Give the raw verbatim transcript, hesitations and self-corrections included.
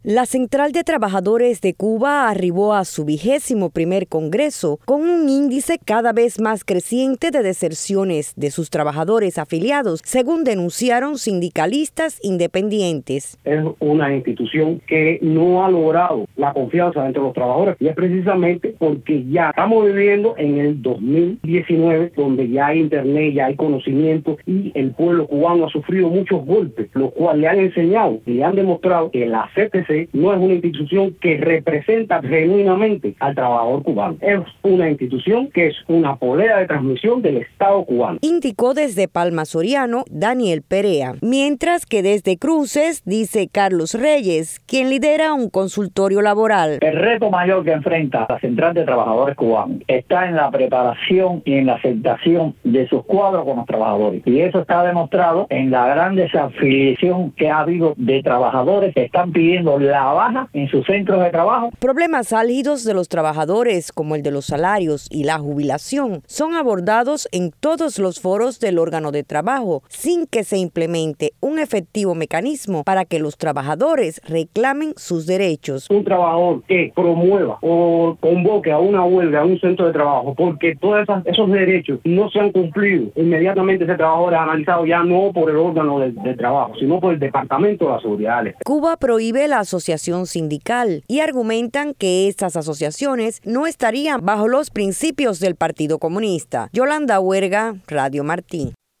La Central de Trabajadores de Cuba arribó a su vigésimo primer congreso con un índice cada vez más creciente de deserciones de sus trabajadores afiliados, según denunciaron sindicalistas independientes. Es una institución que no ha logrado la confianza entre los trabajadores y es precisamente porque ya estamos viviendo en el dos mil diecinueve, donde ya hay internet, ya hay conocimiento y el pueblo cubano ha sufrido muchos golpes, los cuales le han enseñado y le han demostrado que la C T C no es una institución que representa genuinamente al trabajador cubano. Es una institución que es una polea de transmisión del Estado cubano. Indicó desde Palma Soriano Daniel Perea, mientras que desde Cruces dice Carlos Reyes, quien lidera un consultorio laboral. El reto mayor que enfrenta la Central de Trabajadores Cubanos está en la preparación y en la aceptación de sus cuadros con los trabajadores. Y eso está demostrado en la gran desafiliación que ha habido de trabajadores que están pidiendo la baja en sus centros de trabajo. Problemas álgidos de los trabajadores, como el de los salarios y la jubilación, son abordados en todos los foros del órgano de trabajo, sin que se implemente un efectivo mecanismo para que los trabajadores reclamen sus derechos. Un trabajador que promueva o convoque a una huelga a un centro de trabajo porque todos esos derechos no se han cumplido, inmediatamente ese trabajador es analizado ya no por el órgano de, de trabajo, sino por el Departamento de la Seguridad. Cuba prohíbe la asociación sindical y argumentan que estas asociaciones no estarían bajo los principios del Partido Comunista. Yolanda Huerga, Radio Martí.